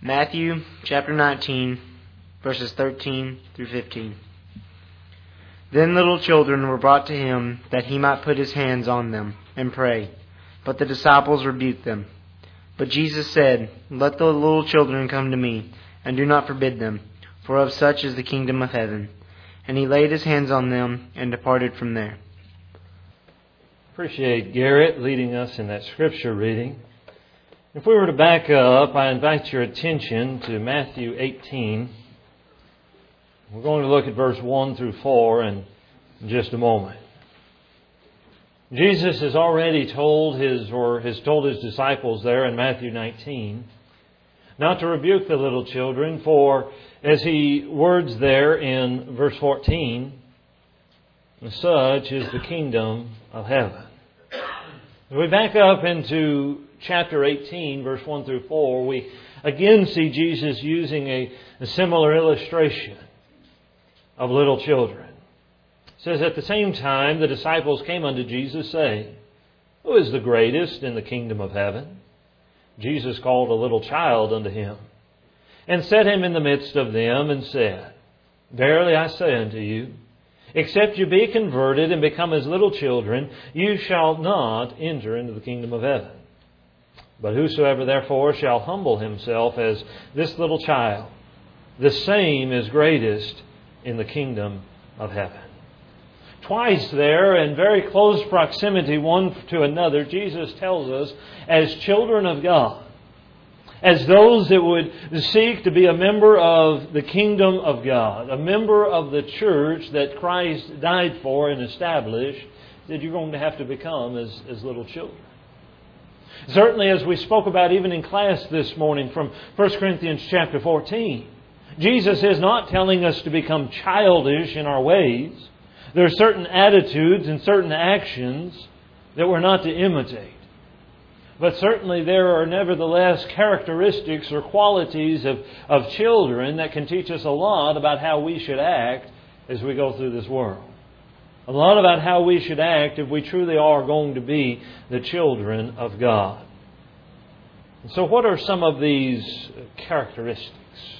Matthew chapter 19, verses 13 through 15. Then little children were brought to him, that he might put his hands on them and pray. But the disciples rebuked them. But Jesus said, Let the little children come to me, and do not forbid them, for of such is the kingdom of heaven. And he laid his hands on them and departed from there. Appreciate Garrett leading us in that scripture reading. If we were to back up, I invite your attention to Matthew 18. We're going to look at verse 1 through 4 in just a moment. Jesus has already told has told his disciples there in Matthew 19 not to rebuke the little children, for as he words there in verse 14, such is the kingdom of heaven. If we back up into chapter 18, verse 1 through 4, we again see Jesus using a similar illustration of little children. It says, At the same time, the disciples came unto Jesus, saying, Who is the greatest in the kingdom of heaven? Jesus called a little child unto him, and set him in the midst of them, and said, Verily I say unto you, except you be converted and become as little children, you shall not enter into the kingdom of heaven. But whosoever therefore shall humble himself as this little child, the same is greatest in the kingdom of heaven. Twice there, in very close proximity one to another, Jesus tells us, as children of God, as those that would seek to be a member of the kingdom of God, a member of the church that Christ died for and established, that you're going to have to become as little children. Certainly, as we spoke about even in class this morning from 1 Corinthians chapter 14, Jesus is not telling us to become childish in our ways. There are certain attitudes and certain actions that we're not to imitate. But certainly there are nevertheless characteristics or qualities of children that can teach us a lot about how we should act as we go through this world. A lot about how we should act if we truly are going to be the children of God. And so what are some of these characteristics?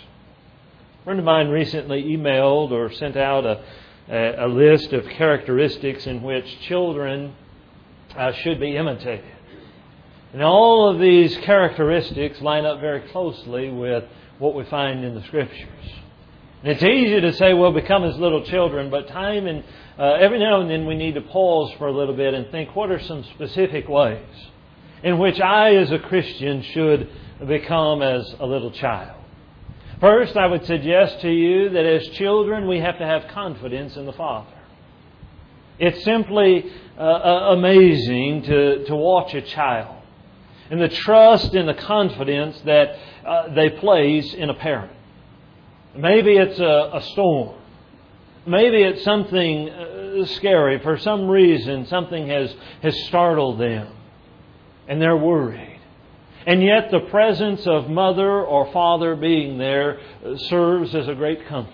A friend of mine recently emailed or sent out a list of characteristics in which children should be imitated. And all of these characteristics line up very closely with what we find in the Scriptures. And it's easy to say, well, become as little children, but every now and then we need to pause for a little bit and think, what are some specific ways in which I as a Christian should become as a little child? First, I would suggest to you that as children we have to have confidence in the Father. It's simply amazing to watch a child and the trust and the confidence that they place in a parent. Maybe it's a storm. Maybe it's something scary. For some reason, something has startled them, and they're worried. And yet the presence of mother or father being there serves as a great comfort.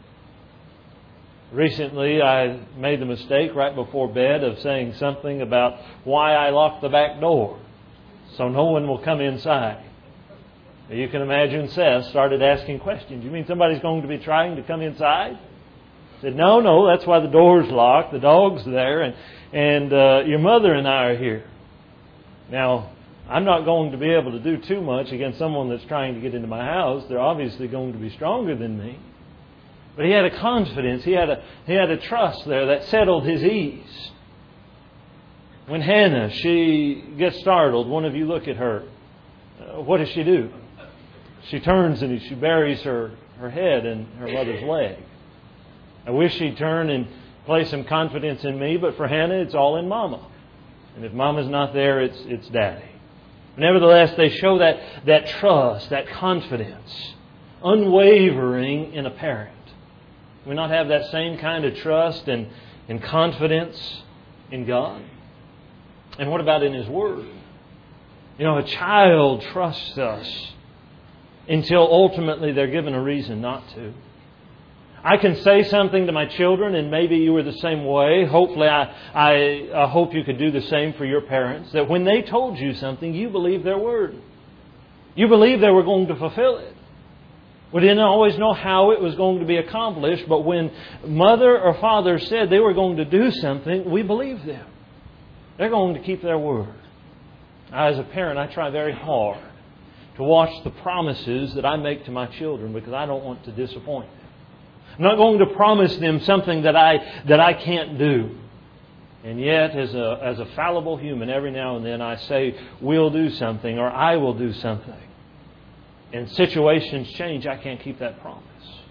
Recently, I made the mistake right before bed of saying something about why I locked the back door, so no one will come inside. You can imagine Seth started asking questions. You mean somebody's going to be trying to come inside? I said, no, that's why the door's locked. The dog's there, and your mother and I are here. Now, I'm not going to be able to do too much against someone that's trying to get into my house. They're obviously going to be stronger than me. But he had a confidence. He had a trust there that settled his ease. When Hannah, she gets startled, one of you look at her. What does she do? She turns and she buries her head in her mother's leg. I wish she'd turn and place some confidence in me, but for Hannah, it's all in Mama. And if Mama's not there, it's Daddy. Nevertheless, they show that trust, that confidence, unwavering in a parent. We not have that same kind of trust and confidence in God? And what about in His Word? A child trusts us until ultimately they're given a reason not to. I can say something to my children, and maybe you were the same way. Hopefully, I hope you could do the same for your parents, that when they told you something, you believed their word. You believed they were going to fulfill it. We didn't always know how it was going to be accomplished, but when mother or father said they were going to do something, we believed them. They're going to keep their word. As a parent, I try very hard to watch the promises that I make to my children because I don't want to disappoint them. I'm not going to promise them something that I can't do. And yet, as a fallible human, every now and then I say, we'll do something or I will do something. And situations change, I can't keep that promise.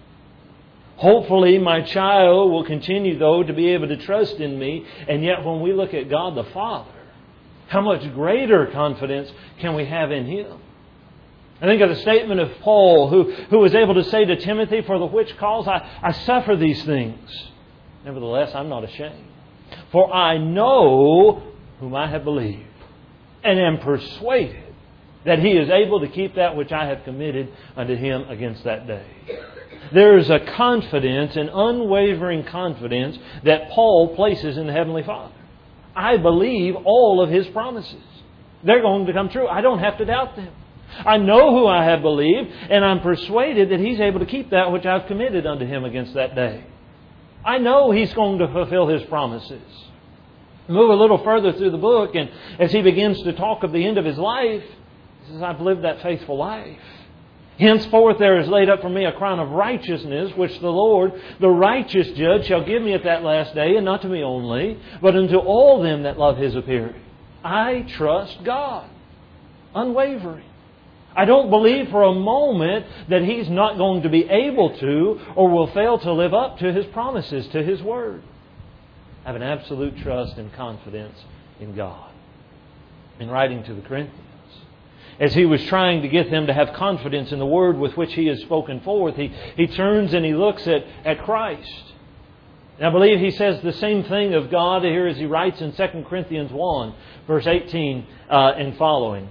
Hopefully my child will continue, though, to be able to trust in me. And yet when we look at God the Father, how much greater confidence can we have in Him? I think of the statement of Paul, who was able to say to Timothy, for the which cause I suffer these things. Nevertheless, I'm not ashamed. For I know whom I have believed, and am persuaded that He is able to keep that which I have committed unto Him against that day. There is a confidence, an unwavering confidence that Paul places in the Heavenly Father. I believe all of His promises. They're going to come true. I don't have to doubt them. I know who I have believed, and I'm persuaded that He's able to keep that which I've committed unto Him against that day. I know He's going to fulfill His promises. Move a little further through the book, and as he begins to talk of the end of his life, he says, I've lived that faithful life. Henceforth there is laid up for me a crown of righteousness, which the Lord, the righteous judge, shall give me at that last day, and not to me only, but unto all them that love His appearing. I trust God. Unwavering. I don't believe for a moment that He's not going to be able to or will fail to live up to His promises, to His Word. I have an absolute trust and confidence in God. In writing to the Corinthians, as he was trying to get them to have confidence in the Word with which he has spoken forth, he turns and he looks at Christ. And I believe he says the same thing of God here as he writes in 2 Corinthians 1, verse 18 and following.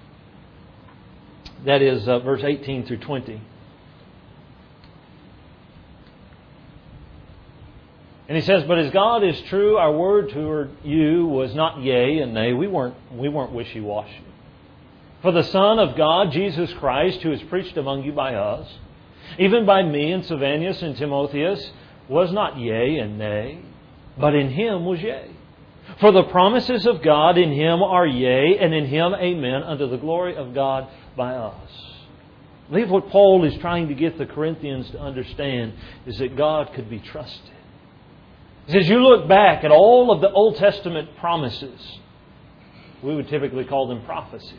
That is verse 18 through 20. And he says, but as God is true, our word toward you was not yea and nay. We weren't wishy-washy. For the Son of God, Jesus Christ, who is preached among you by us, even by me and Silvanus and Timotheus, was not yea and nay, but in Him was yea. For the promises of God in Him are yea, and in Him amen, unto the glory of God by us. I believe what Paul is trying to get the Corinthians to understand is that God could be trusted. He says, you look back at all of the Old Testament promises. We would typically call them prophecies.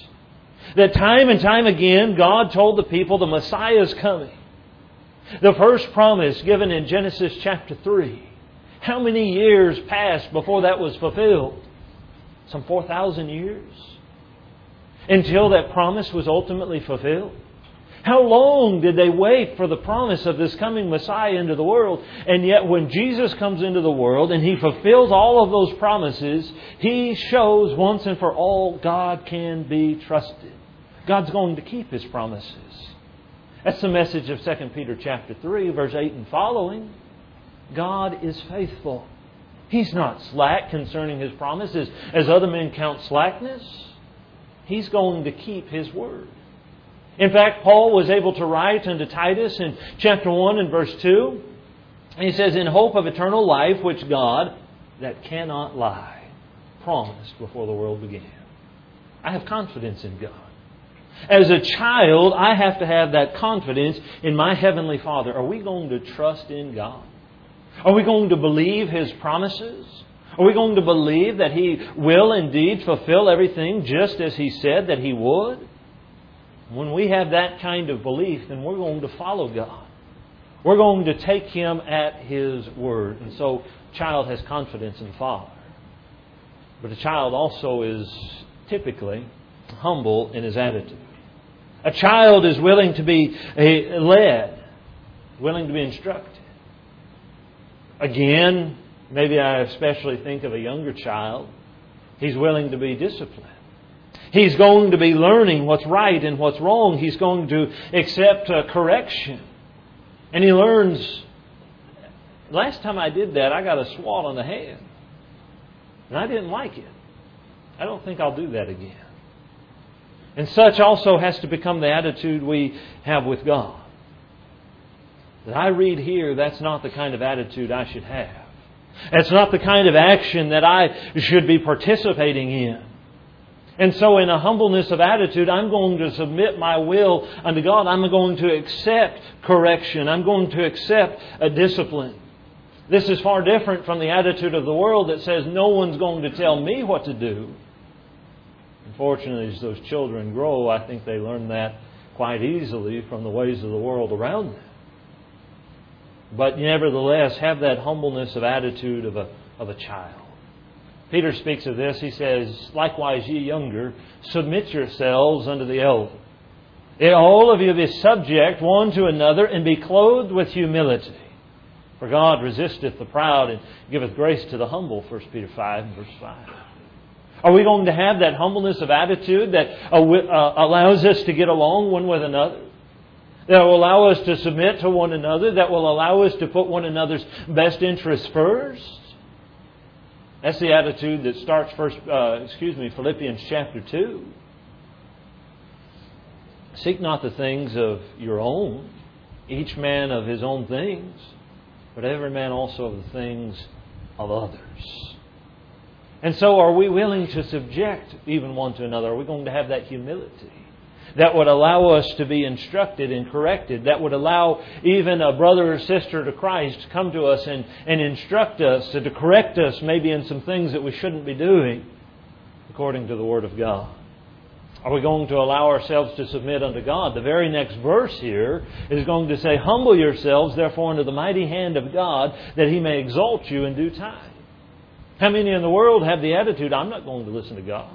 That time and time again, God told the people the Messiah is coming. The first promise given in Genesis chapter 3. How many years passed before that was fulfilled? Some 4,000 years. Until that promise was ultimately fulfilled. How long did they wait for the promise of this coming Messiah into the world? And yet when Jesus comes into the world and He fulfills all of those promises, He shows once and for all God can be trusted. God's going to keep His promises. That's the message of 2 Peter chapter 3, verse 8 and following. God is faithful. He's not slack concerning His promises as other men count slackness. He's going to keep His word. In fact, Paul was able to write unto Titus in chapter 1 and verse 2. And he says, in hope of eternal life, which God, that cannot lie, promised before the world began. I have confidence in God. As a child, I have to have that confidence in my Heavenly Father. Are we going to trust in God? Are we going to believe His promises? Are we going to believe that He will indeed fulfill everything just as He said that He would? When we have that kind of belief, then we're going to follow God. We're going to take Him at His word. And so, a child has confidence in the Father. But a child also is typically humble in his attitude. A child is willing to be led, willing to be instructed. Again, maybe I especially think of a younger child. He's willing to be disciplined. He's going to be learning what's right and what's wrong. He's going to accept correction. And he learns. Last time I did that, I got a swat on the hand. And I didn't like it. I don't think I'll do that again. And such also has to become the attitude we have with God. that I read here, that's not the kind of attitude I should have. That's not the kind of action that I should be participating in. And so in a humbleness of attitude, I'm going to submit my will unto God. I'm going to accept correction. I'm going to accept a discipline. This is far different from the attitude of the world that says no one's going to tell me what to do. Unfortunately, as those children grow, I think they learn that quite easily from the ways of the world around them. But nevertheless, have that humbleness of attitude of a child. Peter speaks of this. He says, likewise, ye younger, submit yourselves unto the elder. All of you be subject one to another, and be clothed with humility. For God resisteth the proud, and giveth grace to the humble. 1 Peter 5 and verse 5. Are we going to have that humbleness of attitude that allows us to get along one with another? That will allow us to submit to one another? That will allow us to put one another's best interests first? That's the attitude that starts Philippians chapter 2. Seek not the things of your own, each man of his own things, but every man also of the things of others. And so are we willing to subject even one to another? Are we going to have that humility that would allow us to be instructed and corrected, that would allow even a brother or sister to Christ to come to us and instruct us, to correct us maybe in some things that we shouldn't be doing according to the Word of God? Are we going to allow ourselves to submit unto God? The very next verse here is going to say, humble yourselves therefore unto the mighty hand of God, that He may exalt you in due time. How many in the world have the attitude, I'm not going to listen to God?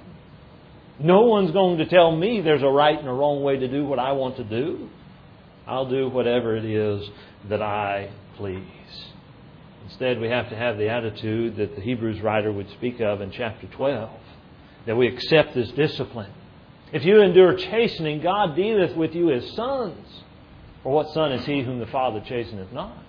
No one's going to tell me there's a right and a wrong way to do what I want to do. I'll do whatever it is that I please. Instead, we have to have the attitude that the Hebrews writer would speak of in chapter 12, that we accept this discipline. If you endure chastening, God dealeth with you as sons. For what son is he whom the Father chasteneth not?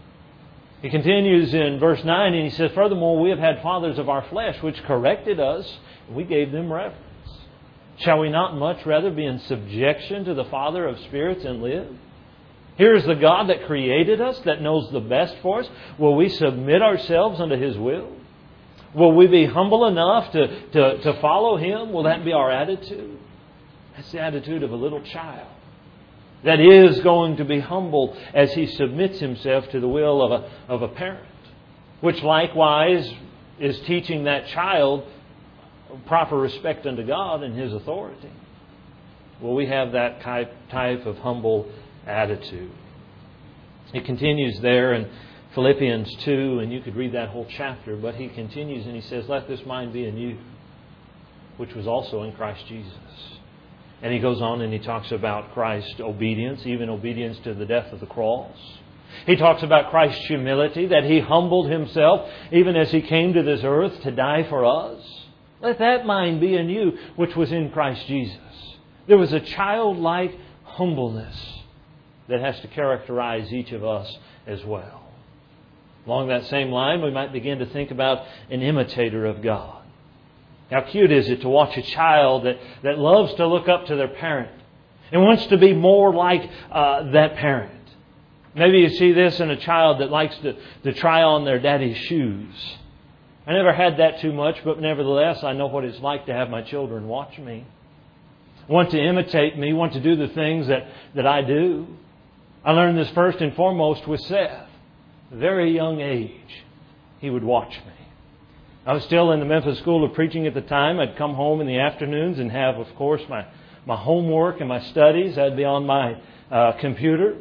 He continues in verse 9 and he says, furthermore, we have had fathers of our flesh which corrected us, and we gave them reverence. Shall we not much rather be in subjection to the Father of spirits and live? Here is the God that created us, that knows the best for us. Will we submit ourselves unto His will? Will we be humble enough to follow Him? Will that be our attitude? That's the attitude of a little child that is going to be humble as he submits himself to the will of a parent, which likewise is teaching that child proper respect unto God and His authority. Will we have that type of humble attitude? It continues there in Philippians 2, and you could read that whole chapter, but he continues and he says, let this mind be in you, which was also in Christ Jesus. And he goes on and he talks about Christ's obedience, even obedience to the death of the cross. He talks about Christ's humility, that He humbled Himself even as He came to this earth to die for us. Let that mind be in you, which was in Christ Jesus. There was a childlike humbleness that has to characterize each of us as well. Along that same line, we might begin to think about an imitator of God. How cute is it to watch a child that loves to look up to their parent and wants to be more like that parent. Maybe you see this in a child that likes to try on their daddy's shoes. I never had that too much, but nevertheless, I know what it's like to have my children watch me, want to imitate me, want to do the things that I do. I learned this first and foremost with Seth. At a very young age, he would watch me. I was still in the Memphis School of Preaching at the time. I'd come home in the afternoons and have, of course, my homework and my studies. I'd be on my computer.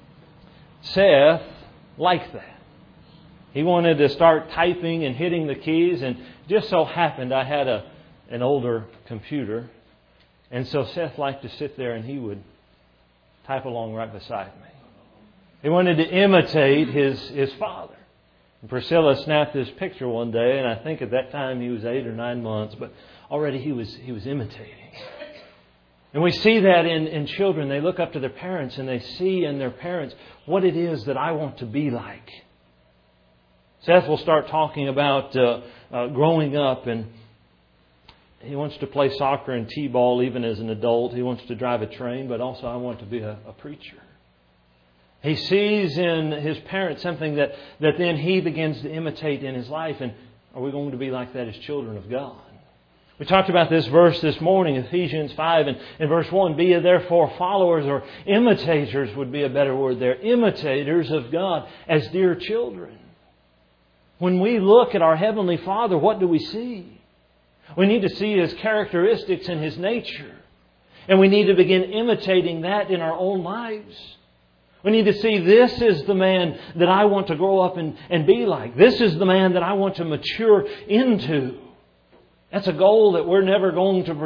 Seth liked that. He wanted to start typing and hitting the keys, and just so happened I had an older computer. And so Seth liked to sit there and he would type along right beside me. He wanted to imitate his father. And Priscilla snapped this picture one day, and I think at that time he was 8 or 9 months, but already he was imitating. And we see that in children. They look up to their parents and they see in their parents what it is that I want to be like. Seth will start talking about growing up, and he wants to play soccer and t-ball even as an adult. He wants to drive a train, but also I want to be a preacher. He sees in his parents something that then he begins to imitate in his life. And are we going to be like that as children of God? We talked about this verse this morning, Ephesians 5 and in verse 1. Be ye therefore followers, or imitators would be a better word there. Imitators of God as dear children. When we look at our Heavenly Father, what do we see? We need to see His characteristics and His nature. And we need to begin imitating that in our own lives. We need to see this is the man that I want to grow up and be like. This is the man that I want to mature into. That's a goal that we're never going to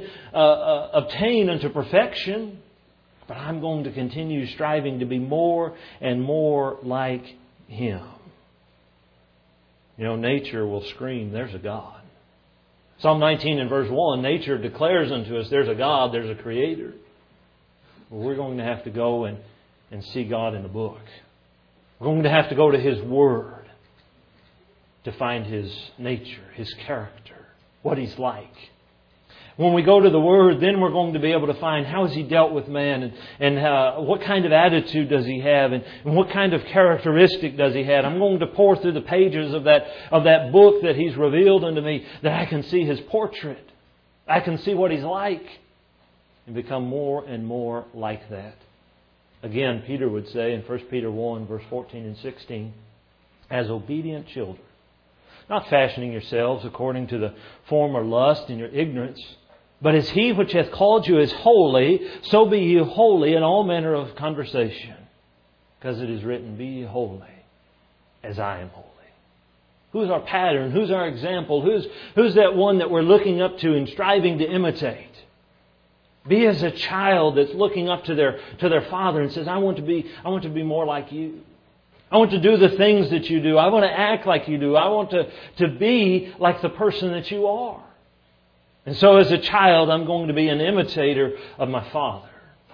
obtain unto perfection. But I'm going to continue striving to be more and more like Him. You know, nature will scream, there's a God. Psalm 19 and verse 1, nature declares unto us there's a God, there's a Creator. Well, we're going to have to go and see God in the book. We're going to have to go to His Word to find His nature, His character, what He's like. When we go to the Word, then we're going to be able to find how has He dealt with man and what kind of attitude does He have and what kind of characteristic does He have. I'm going to pour through the pages of that book that He's revealed unto me, that I can see His portrait. I can see what He's like and become more and more like that. Again, Peter would say in 1 Peter 1, verse 14 and 16, as obedient children, not fashioning yourselves according to the former lust in your ignorance, but as He which hath called you is holy, so be ye holy in all manner of conversation. Because it is written, be ye holy, as I am holy. Who's our pattern? Who's our example? Who's that one that we're looking up to and striving to imitate? Be as a child that's looking up to their father and says, I want to be more like you. I want to do the things that you do. I want to act like you do. I want to be like the person that you are. And so as a child, I'm going to be an imitator of my father.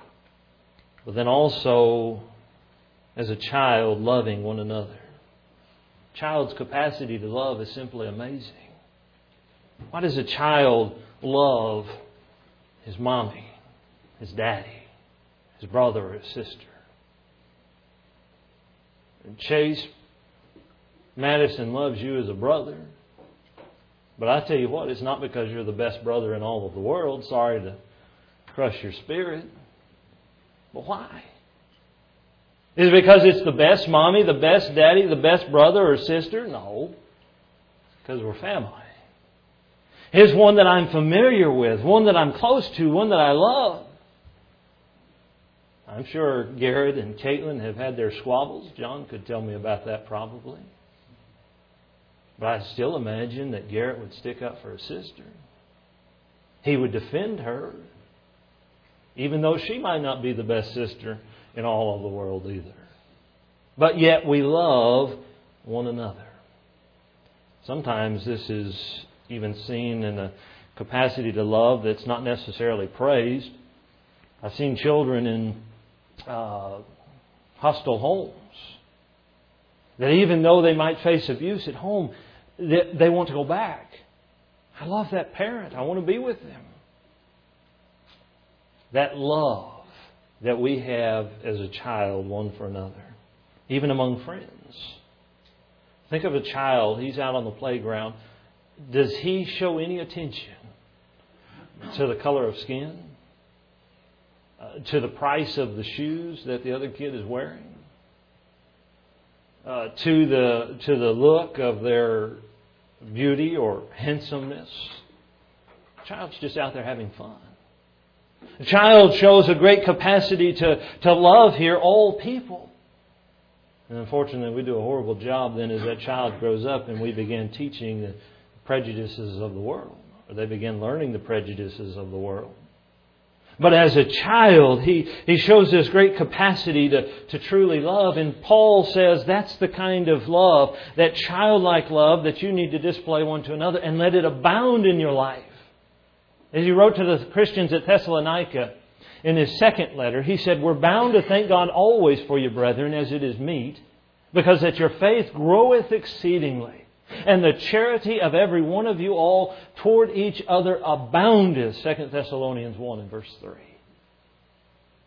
But then also, as a child, loving one another. A child's capacity to love is simply amazing. Why does a child love his mommy, his daddy, his brother or his sister? And Chase Madison loves you as a brother. But I tell you what, it's not because you're the best brother in all of the world. Sorry to crush your spirit. But why? Is it because it's the best mommy, the best daddy, the best brother or sister? No. Because we're family. Here's one that I'm familiar with, one that I'm close to, one that I love. I'm sure Garrett and Caitlin have had their squabbles. John could tell me about that probably. But I still imagine that Garrett would stick up for his sister. He would defend her, even though she might not be the best sister in all of the world either. But yet we love one another. Sometimes this is even seen in a capacity to love that's not necessarily praised. I've seen children in hostile homes that even though they might face abuse at home, they want to go back. I love that parent. I want to be with them. That love that we have as a child one for another, even among friends. Think of a child. He's out on the playground. Does he show any attention to the color of skin? To the price of the shoes that the other kid is wearing? To the look of their beauty or handsomeness? The child's just out there having fun. The child shows a great capacity to love here all people. And unfortunately, we do a horrible job then as that child grows up and we begin teaching the prejudices of the world. Or they begin learning the prejudices of the world. But as a child, he shows this great capacity to truly love. And Paul says that's the kind of love, that childlike love that you need to display one to another and let it abound in your life. As he wrote to the Christians at Thessalonica in his second letter, he said, we're bound to thank God always for you, brethren, as it is meet, because that your faith groweth exceedingly. And the charity of every one of you all toward each other aboundeth. 2 Thessalonians 1 and verse 3.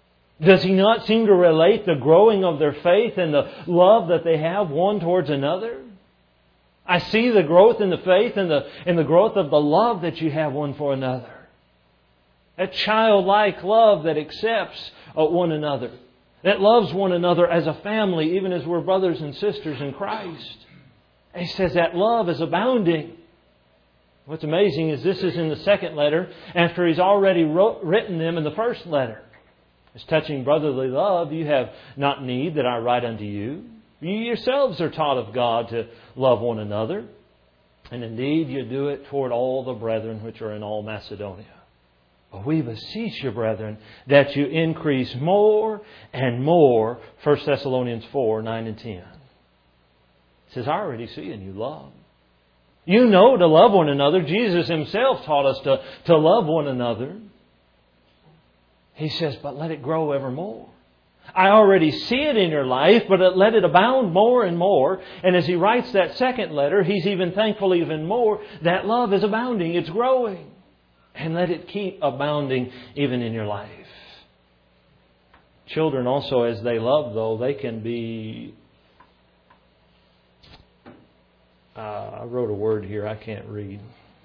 Does He not seem to relate the growing of their faith and the love that they have one towards another? I see the growth in the faith and the growth of the love that you have one for another. A childlike love that accepts one another. That loves one another as a family, even as we're brothers and sisters in Christ. And He says that love is abounding. What's amazing is this is in the second letter after He's already written them in the first letter. As touching brotherly love, you have not need that I write unto you. You yourselves are taught of God to love one another. And indeed you do it toward all the brethren which are in all Macedonia. But we beseech you, brethren, that you increase more and more. 1 Thessalonians 4, 9 and 10. It says, I already see in you love. You know to love one another. Jesus Himself taught us to love one another. He says, but let it grow evermore. I already see it in your life, but let it abound more and more. And as he writes that second letter, he's even thankful even more that love is abounding. It's growing. And let it keep abounding even in your life. Children also, as they love, though, they can be... I wrote a word here I can't read.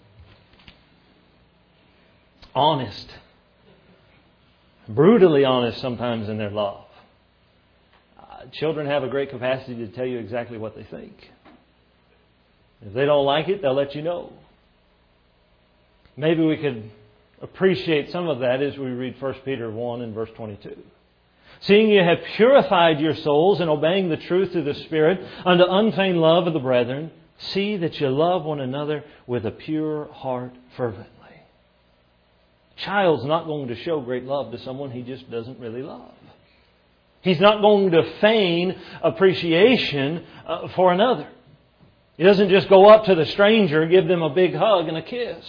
Honest. Brutally honest sometimes in their love. Children have a great capacity to tell you exactly what they think. If they don't like it, they'll let you know. Maybe we could appreciate some of that as we read 1 Peter 1 and verse 22. Seeing you have purified your souls in obeying the truth through the Spirit unto unfeigned love of the brethren, see that you love one another with a pure heart fervently. A child's not going to show great love to someone he just doesn't really love. He's not going to feign appreciation for another. He doesn't just go up to the stranger, give them a big hug and a kiss.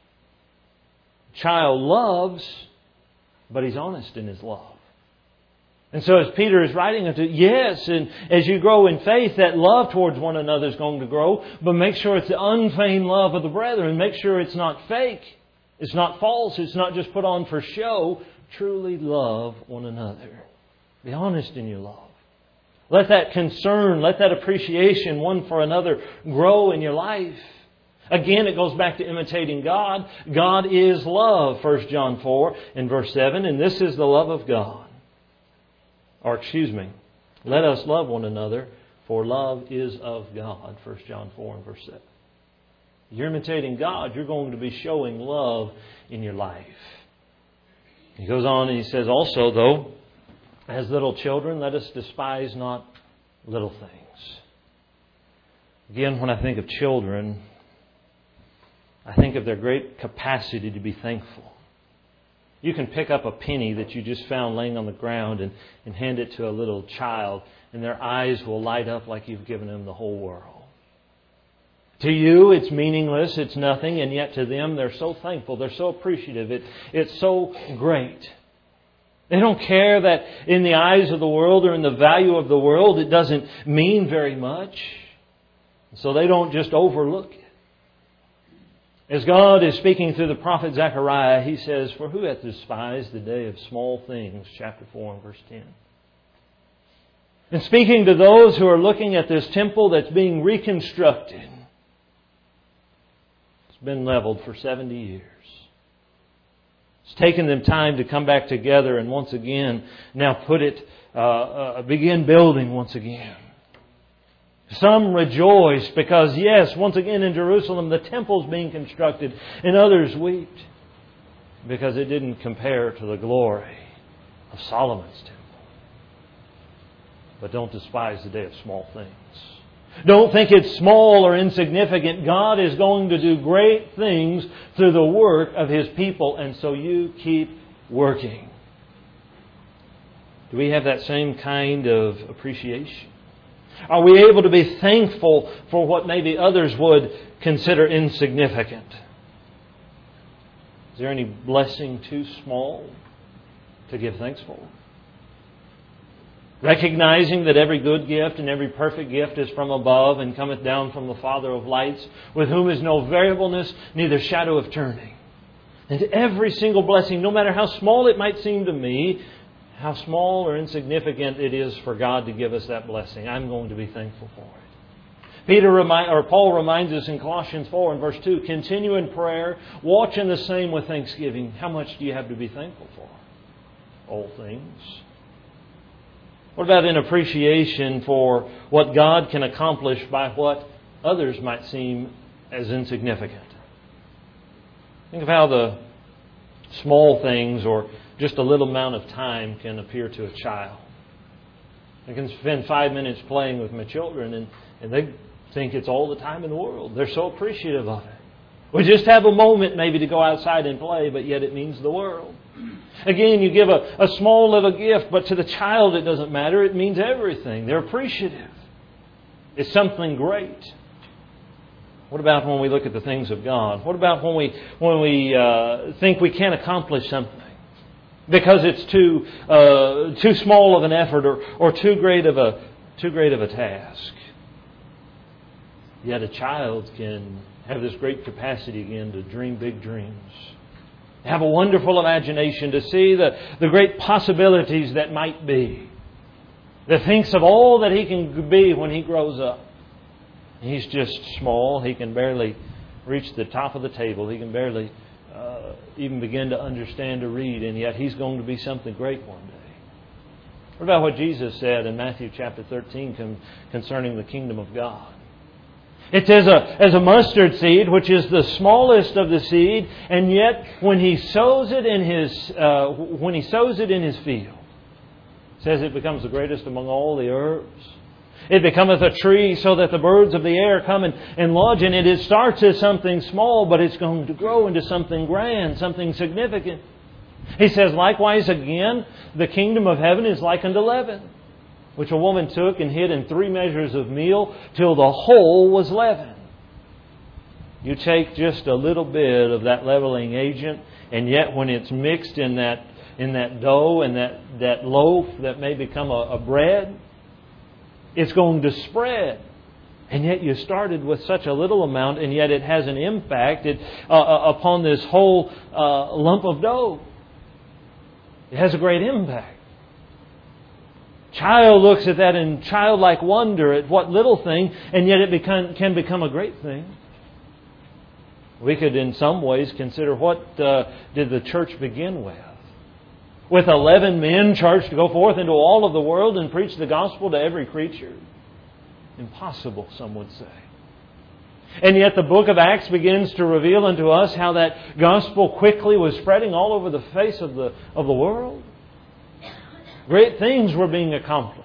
Child loves, but he's honest in his love. And so as Peter is writing unto, yes, and as you grow in faith, that love towards one another is going to grow, but make sure it's the unfeigned love of the brethren. Make sure it's not fake. It's not false. It's not just put on for show. Truly love one another. Be honest in your love. Let that concern, let that appreciation one for another grow in your life. Again, it goes back to imitating God. God is love, 1 John 4 and verse 7. And this is the love of God. Let us love one another, for love is of God, 1 John 4 and verse 7. You're imitating God, you're going to be showing love in your life. He goes on and he says also, though, as little children, let us despise not little things. Again, when I think of children, I think of their great capacity to be thankful. You can pick up a penny that you just found laying on the ground and hand it to a little child, and their eyes will light up like you've given them the whole world. To you, it's meaningless, it's nothing, and yet to them, they're so thankful, they're so appreciative, it's so great. They don't care that in the eyes of the world or in the value of the world, it doesn't mean very much. So they don't just overlook it. As God is speaking through the prophet Zechariah, He says, for who hath despised the day of small things? Chapter 4 and verse 10. And speaking to those who are looking at this temple that's being reconstructed. It's been leveled for 70 years. It's taken them time to come back together and once again now begin building once again. Some rejoice because, yes, once again in Jerusalem the temple's being constructed, and others weep because it didn't compare to the glory of Solomon's temple. But don't despise the day of small things. Don't think it's small or insignificant. God is going to do great things through the work of His people, and so you keep working. Do we have that same kind of appreciation? Are we able to be thankful for what maybe others would consider insignificant? Is there any blessing too small to give thanks for? Recognizing that every good gift and every perfect gift is from above and cometh down from the Father of lights, with whom is no variableness, neither shadow of turning. And every single blessing, no matter how small it might seem to me, how small or insignificant it is for God to give us that blessing. I'm going to be thankful for it. Paul reminds us in Colossians 4 and verse 2, continue in prayer, watch in the same with thanksgiving. How much do you have to be thankful for? All things. What about an appreciation for what God can accomplish by what others might seem as insignificant? Think of how the small things or just a little amount of time can appear to a child. I can spend 5 minutes playing with my children and they think it's all the time in the world. They're so appreciative of it. We just have a moment maybe to go outside and play, but yet it means the world. Again, you give a small little gift, but to the child it doesn't matter. It means everything. They're appreciative. It's something great. What about when we look at the things of God? What about when we think we can't accomplish something because it's too small of an effort or too great of a task? Yet a child can have this great capacity again to dream big dreams. Have a wonderful imagination to see the great possibilities that might be. That thinks of all that he can be when he grows up. He's just small. He can barely reach the top of the table. He can barely even begin to understand or read. And yet he's going to be something great one day. What about what Jesus said in Matthew chapter 13 concerning the kingdom of God? It's as a mustard seed, which is the smallest of the seed, and yet when he sows it in his field, it says it becomes the greatest among all the herbs. It becometh a tree so that the birds of the air come and lodge in it. It starts as something small, but it's going to grow into something grand, something significant. He says, likewise again, the kingdom of heaven is like unto leaven, which a woman took and hid in 3 measures of meal till the whole was leavened. You take just a little bit of that leavening agent, and yet when it's mixed in that dough and that loaf that may become a bread, it's going to spread. And yet you started with such a little amount, and yet it has an impact upon this whole lump of dough. It has a great impact. Child looks at that in childlike wonder at what little thing, and yet it can become a great thing. We could in some ways consider what did the church begin with? With 11 men charged to go forth into all of the world and preach the gospel to every creature? Impossible, some would say. And yet the book of Acts begins to reveal unto us how that gospel quickly was spreading all over the face of the world. Great things were being accomplished.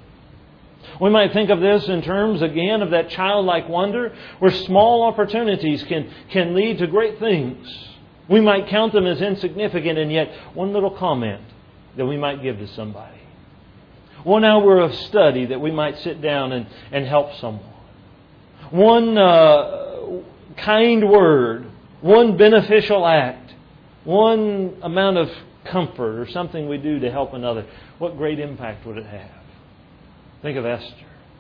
We might think of this in terms, again, of that childlike wonder where small opportunities can lead to great things. We might count them as insignificant, and yet one little comment that we might give to somebody. 1 hour of study that we might sit down and help someone. One kind word, one beneficial act, one amount of comfort or something we do to help another. What great impact would it have? Think of Esther.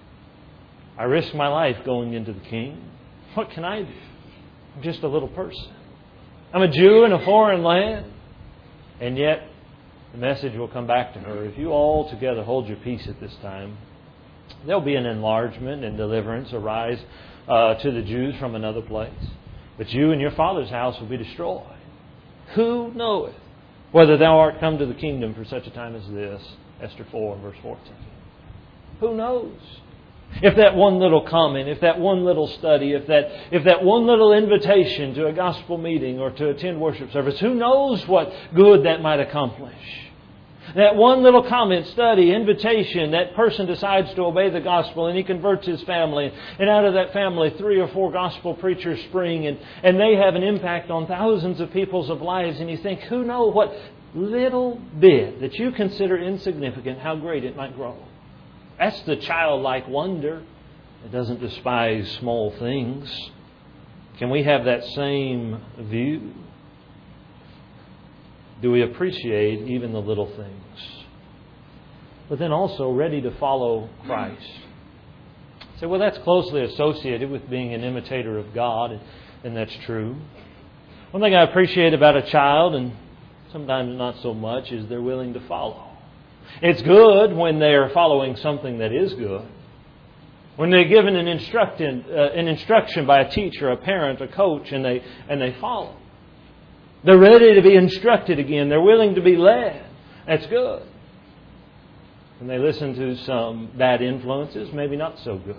I risked my life going into the king. What can I do? I'm just a little person. I'm a Jew in a foreign land. And yet, the message will come back to her. If you all together hold your peace at this time, there'll be an enlargement and deliverance arise to the Jews from another place. But you and your father's house will be destroyed. Who knoweth whether thou art come to the kingdom for such a time as this? Esther 4 verse 14. Who knows? If that one little comment, if that one little study, if that one little invitation to a gospel meeting or to attend worship service, who knows what good that might accomplish? That one little comment, study, invitation, that person decides to obey the gospel and he converts his family. And out of that family, 3 or 4 gospel preachers spring and they have an impact on thousands of people's lives. And you think, who knows what little bit that you consider insignificant, how great it might grow. That's the childlike wonder. It doesn't despise small things. Can we have that same view? Do we appreciate even the little things? But then also ready to follow Christ. Say, well, that's closely associated with being an imitator of God, and that's true. One thing I appreciate about a child, and sometimes not so much, is they're willing to follow. It's good when they're following something that is good. When they're given an instruction by a teacher, a parent, a coach, and they follow. They're ready to be instructed again. They're willing to be led. That's good. When they listen to some bad influences, maybe not so good.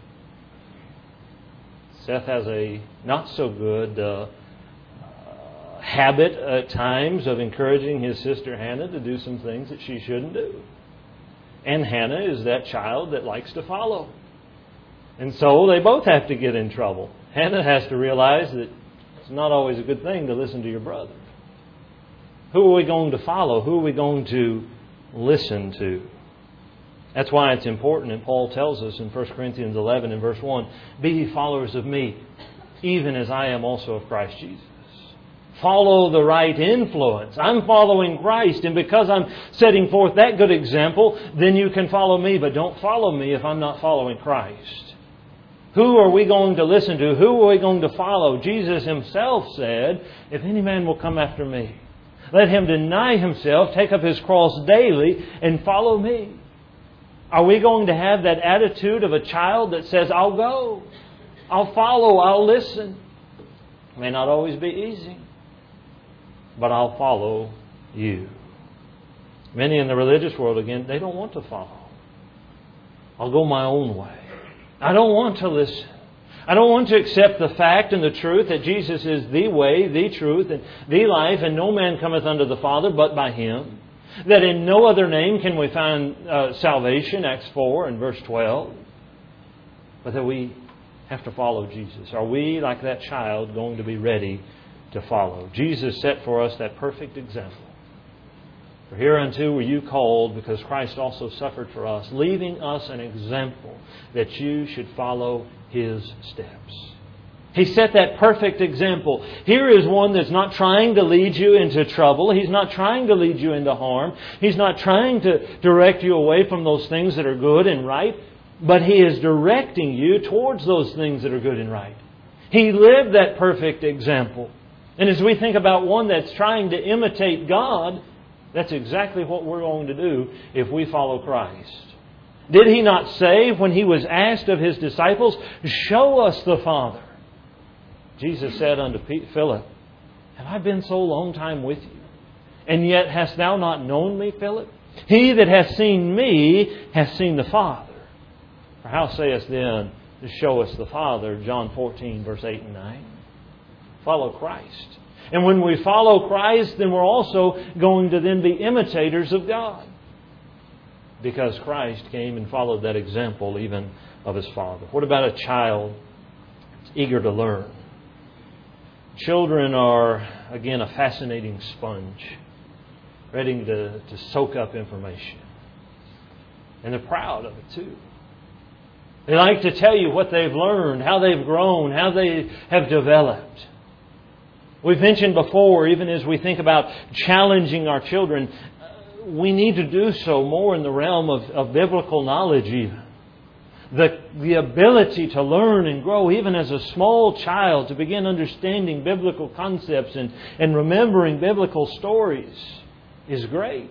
Seth has a not so good habit at times of encouraging his sister Hannah to do some things that she shouldn't do. And Hannah is that child that likes to follow. And so they both have to get in trouble. Hannah has to realize that it's not always a good thing to listen to your brother. Who are we going to follow? Who are we going to listen to? That's why it's important, and Paul tells us in 1 Corinthians 11 and verse 1, "Be ye followers of me, even as I am also of Christ Jesus." Follow the right influence. I'm following Christ, and because I'm setting forth that good example, then you can follow me, but don't follow me if I'm not following Christ. Who are we going to listen to? Who are we going to follow? Jesus Himself said, "If any man will come after me, let him deny himself, take up his cross daily, and follow me." Are we going to have that attitude of a child that says, "I'll go, I'll follow, I'll listen"? It may not always be easy, but I'll follow you. Many in the religious world, again, they don't want to follow. I'll go my own way. I don't want to listen. I don't want to accept the fact and the truth that Jesus is the way, the truth, and the life, and no man cometh unto the Father but by Him. That in no other name can we find salvation, Acts 4 and verse 12. But that we have to follow Jesus. Are we, like that child, going to be ready to follow? Jesus set for us that perfect example. For hereunto were you called, because Christ also suffered for us, leaving us an example that you should follow His steps. He set that perfect example. Here is one that's not trying to lead you into trouble. He's not trying to lead you into harm. He's not trying to direct you away from those things that are good and right. But He is directing you towards those things that are good and right. He lived that perfect example. And as we think about one that's trying to imitate God, that's exactly what we're going to do if we follow Christ. Did He not say when He was asked of His disciples, "Show us the Father"? Jesus said unto Philip, "Have I been so long time with you? And yet hast thou not known me, Philip? He that hath seen me hath seen the Father. For how sayest then, show us the Father?" John 14, verse 8 and 9. Follow Christ. And when we follow Christ, then we're also going to then be imitators of God. Because Christ came and followed that example even of His Father. What about a child that's eager to learn? Children are, again, a fascinating sponge, ready to soak up information. And they're proud of it too. They like to tell you what they've learned, how they've grown, how they have developed. We've mentioned before, even as we think about challenging our children, we need to do so more in the realm of biblical knowledge even. The ability to learn and grow even as a small child, to begin understanding biblical concepts and remembering biblical stories is great.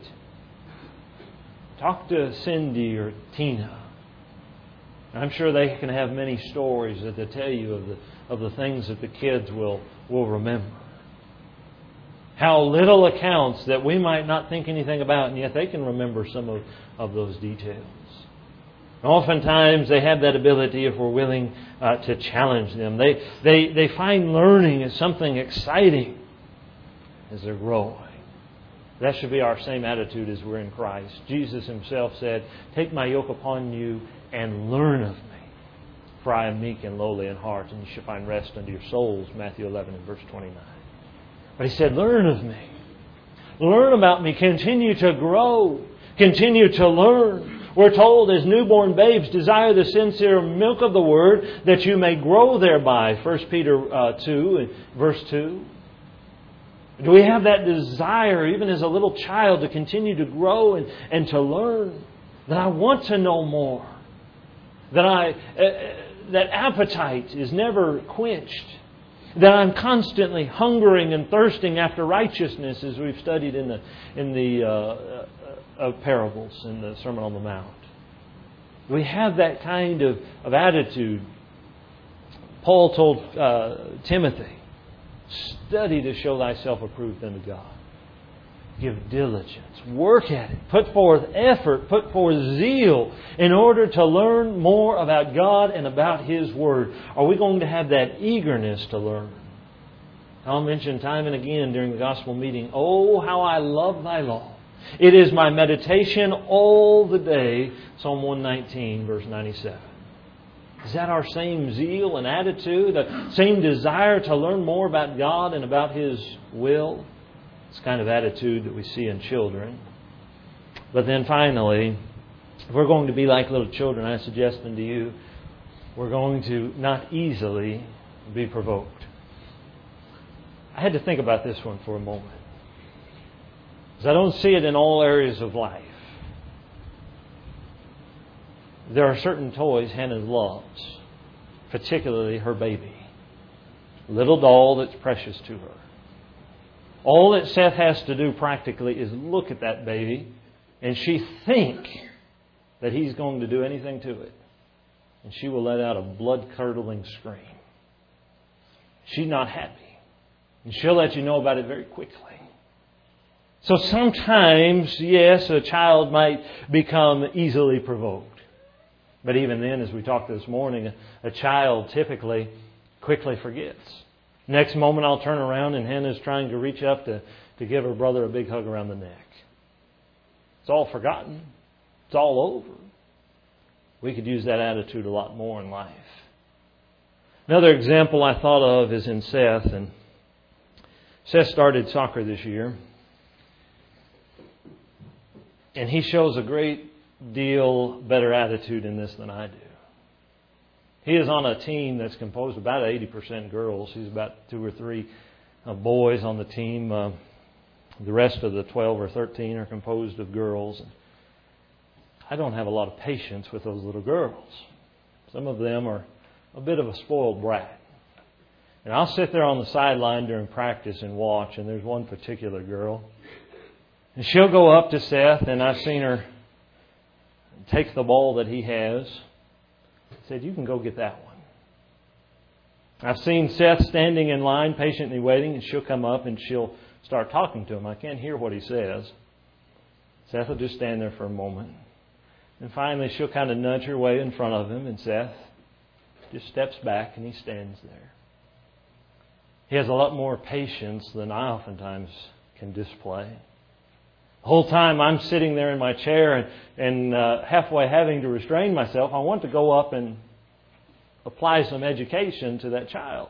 Talk to Cindy or Tina. I'm sure they can have many stories that they tell you of the things that the kids will remember. How little accounts that we might not think anything about, and yet they can remember some of those details. Oftentimes they have that ability if we're willing to challenge them. They find learning as something exciting as they're growing. That should be our same attitude as we're in Christ. Jesus Himself said, "Take my yoke upon you and learn of me. For I am meek and lowly in heart, and you shall find rest unto your souls." Matthew 11 and verse 29. But He said, "Learn of me. Learn about me. Continue to grow. Continue to learn." We're told as newborn babes, desire the sincere milk of the Word that you may grow thereby. 1 Peter 2 and verse 2. Do we have that desire, even as a little child, to continue to grow and to learn? That I want to know more. That that appetite is never quenched. That I'm constantly hungering and thirsting after righteousness, as we've studied in the of parables in the Sermon on the Mount. We have that kind of attitude. Paul told Timothy, study to show thyself approved unto God. Give diligence. Work at it. Put forth effort. Put forth zeal in order to learn more about God and about His Word. Are we going to have that eagerness to learn? I'll mention time and again during the gospel meeting, oh, how I love Thy law. It is my meditation all the day. Psalm 119, verse 97. Is that our same zeal and attitude? The same desire to learn more about God and about His will? It's the kind of attitude that we see in children. But then finally, if we're going to be like little children, I suggest unto you, we're going to not easily be provoked. I had to think about this one for a moment, because I don't see it in all areas of life. There are certain toys Hannah loves, particularly her baby. Little doll that's precious to her. All that Seth has to do practically is look at that baby, and she think that he's going to do anything to it. And she will let out a blood-curdling scream. She's not happy. And she'll let you know about it very quickly. So sometimes, yes, a child might become easily provoked. But even then, as we talked this morning, a child typically quickly forgets. Next moment I'll turn around and Hannah's trying to reach up to give her brother a big hug around the neck. It's all forgotten. It's all over. We could use that attitude a lot more in life. Another example I thought of is in Seth. And Seth started soccer this year. And he shows a great deal better attitude in this than I do. He is on a team that's composed of about 80% girls. He's about 2 or 3 boys on the team. The rest of the 12 or 13 are composed of girls. I don't have a lot of patience with those little girls. Some of them are a bit of a spoiled brat. And I'll sit there on the sideline during practice and watch, and there's one particular girl. And she'll go up to Seth, and I've seen her take the ball that he has. Said, you can go get that one. I've seen Seth standing in line, patiently waiting, and she'll come up and she'll start talking to him. I can't hear what he says. Seth will just stand there for a moment. And finally, she'll kind of nudge her way in front of him, and Seth just steps back and he stands there. He has a lot more patience than I oftentimes can display. The whole time I'm sitting there in my chair and halfway having to restrain myself, I want to go up and apply some education to that child.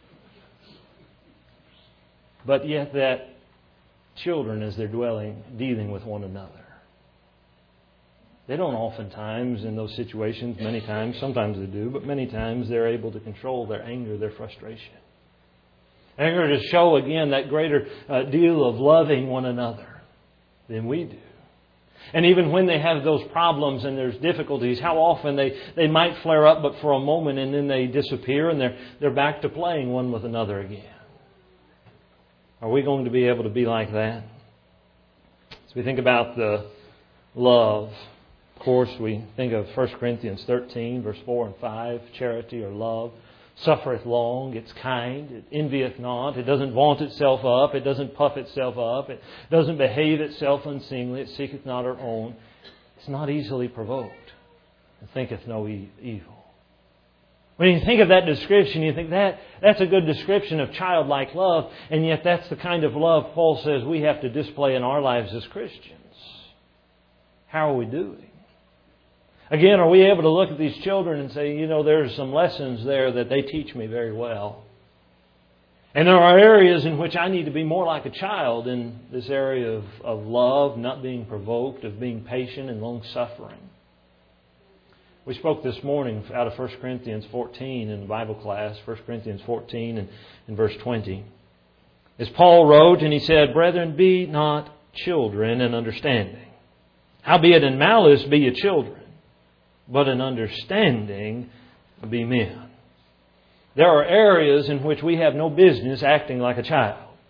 But yet that children, as they're dealing with one another, they don't oftentimes in those situations, many times, sometimes they do, but many times they're able to control their anger, their frustration. Anger to show again that greater deal of loving one another than we do. And even when they have those problems and there's difficulties, how often they might flare up but for a moment and then they disappear and they're back to playing one with another again. Are we going to be able to be like that? As we think about the love, of course we think of 1 Corinthians 13, verse 4 and 5, charity or love. Suffereth long, it's kind, it envieth not, it doesn't vaunt itself up, it doesn't puff itself up, it doesn't behave itself unseemly, it seeketh not her own, it's not easily provoked, and thinketh no evil. When you think of that description, you think that's a good description of childlike love, and yet that's the kind of love Paul says we have to display in our lives as Christians. How are we doing? Again, are we able to look at these children and say, there's some lessons there that they teach me very well. And there are areas in which I need to be more like a child in this area of love, not being provoked, of being patient and long-suffering. We spoke this morning out of 1 Corinthians 14 in the Bible class, 1 Corinthians 14 and verse 20. As Paul wrote, and he said, Brethren, be not children in understanding. Howbeit in malice be ye children, but in understanding be men. There are areas in which we have no business acting like a child.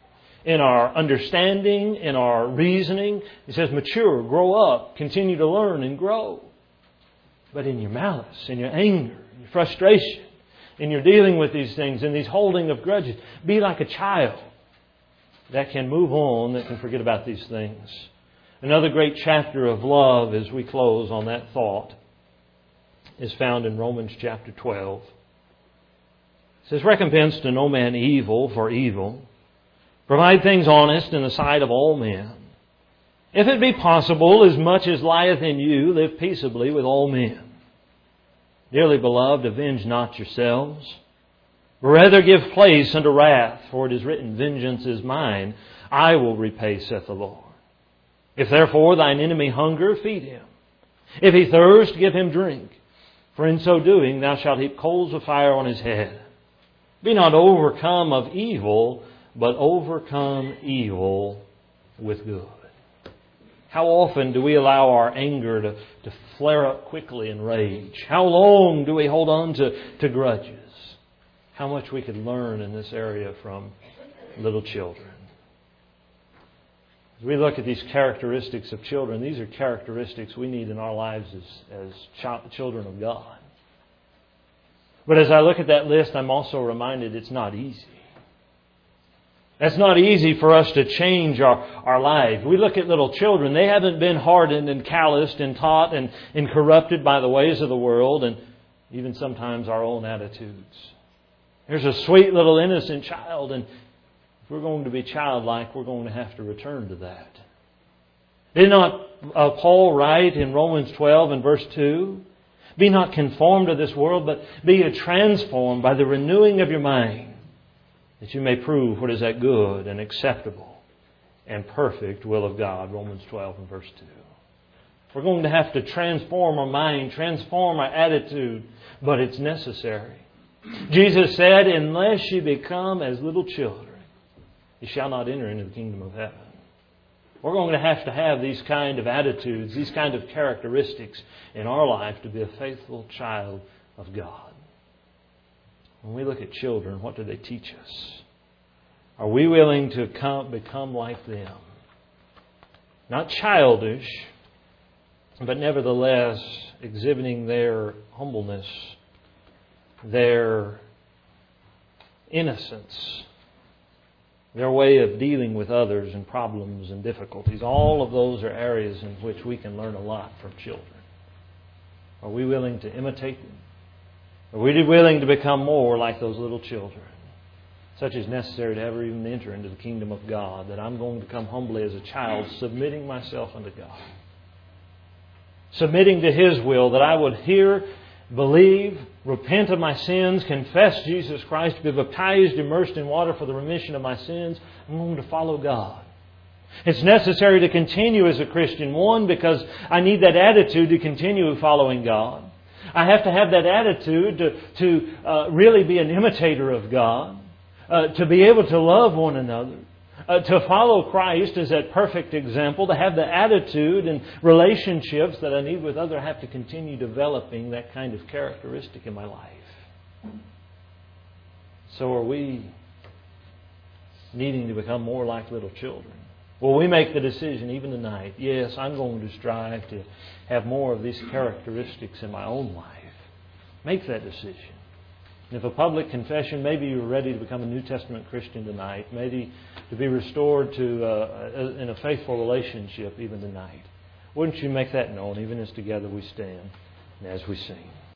in our understanding, in our reasoning. He says mature, grow up, continue to learn and grow. But in your malice, in your anger, in your frustration, in your dealing with these things, in these holding of grudges, be like a child that can move on, that can forget about these things. Another great chapter of love as we close on that thought is found in Romans chapter 12. It says, recompense to no man evil for evil. Provide things honest in the sight of all men. If it be possible, as much as lieth in you, live peaceably with all men. Dearly beloved, avenge not yourselves, but rather give place unto wrath, for it is written, vengeance is mine, I will repay, saith the Lord. If therefore thine enemy hunger, feed him. If he thirst, give him drink. For in so doing thou shalt heap coals of fire on his head. Be not overcome of evil, but overcome evil with good. How often do we allow our anger to flare up quickly in rage? How long do we hold on to grudges? How much we could learn in this area from little children. As we look at these characteristics of children, these are characteristics we need in our lives as children of God. But as I look at that list, I'm also reminded it's not easy. It's not easy for us to change our life. We look at little children. They haven't been hardened and calloused and taught and corrupted by the ways of the world and even sometimes our own attitudes. There's a sweet little innocent child, and if we're going to be childlike, we're going to have to return to that. Did not Paul write in Romans 12 and verse 2, be not conformed to this world, but be transformed by the renewing of your mind, that you may prove what is that good and acceptable and perfect will of God. Romans 12 and verse 2. We're going to have to transform our mind, transform our attitude, but it's necessary. Jesus said, unless you become as little children, you shall not enter into the kingdom of heaven. We're going to have these kind of attitudes, these kind of characteristics in our life to be a faithful child of God. When we look at children, what do they teach us? Are we willing to become like them? Not childish, but nevertheless exhibiting their humbleness, their innocence, their way of dealing with others and problems and difficulties. All of those are areas in which we can learn a lot from children. Are we willing to imitate them? Are we willing to become more like those little children? Such is necessary to ever even enter into the kingdom of God, that I'm going to come humbly as a child, submitting myself unto God. Submitting to His will, that I would hear, believe, repent of my sins, confess Jesus Christ, be baptized, immersed in water for the remission of my sins. I'm going to follow God. It's necessary to continue as a Christian. One, because I need that attitude to continue following God. I have to have that attitude to really be an imitator of God. To be able to love one another. To follow Christ as that perfect example. To have the attitude and relationships that I need with others. I have to continue developing that kind of characteristic in my life. So are we needing to become more like little children? Will we make the decision even tonight? Yes, I'm going to strive to have more of these characteristics in my own life. Make that decision. If a public confession, maybe you're ready to become a New Testament Christian tonight, maybe to be restored to in a faithful relationship even tonight. Wouldn't you make that known even as together we stand and as we sing?